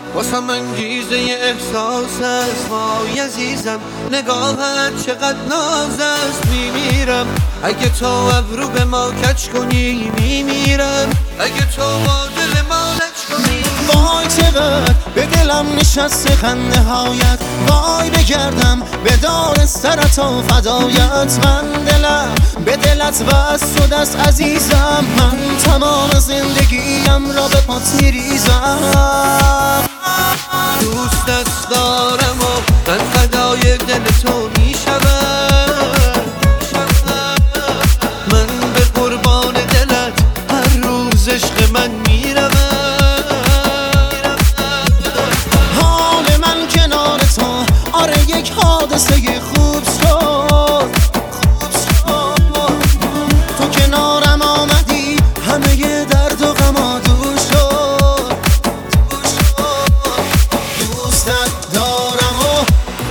واسم انگیزه احساس است وای عزیزم، نگاهت چقدر ناز است. میمیرم اگه تو ابرو به ما کج کنی، میمیرم اگه تو با دل ما لج کنی. وای چقدر به دلم نشسته خنده هایت، وای بگردم به دار سرت و فدایت. من دلم به دلت بس شده است عزیزم، من تمام زندگیم را به پات میریزم. دوستت دارم و من فدای دل تو میشوم. من به قربان دلت هر روز عشق من میروم. حال من کنار تو آره یک حادثه خوب شد. تو کنارم آمدی همه درد و غم دور شد. دوستت دارم و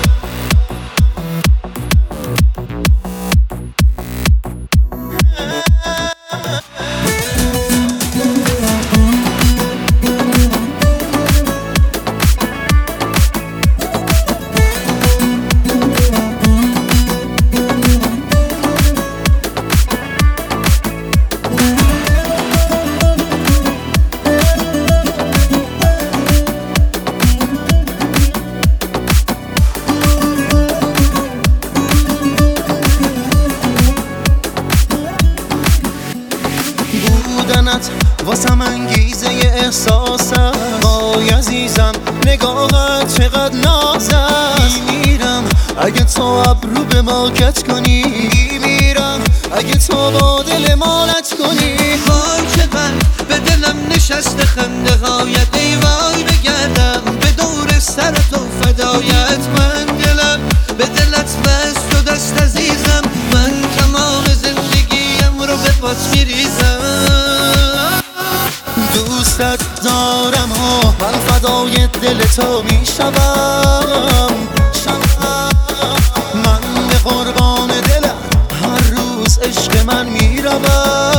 بودنت واسم انگیزه احساس است. وای عزیزم نگاهت چقدر ناز است. میمیرم اگه تو ابرو به ما کج کنی، میمیرم اگه تو با دل ما لج کنی. وای چقدر به دلم نشسته خنده هایت، ای وای بگردم به دور سرت و فدایت. من دلم به دلت بست شده است عزیزم، من تمام زندگیم رو به پات میریزم. دوستت دارم و من فدای دل تو میشوم. من به قربان دلت هر روز عشق من میروم.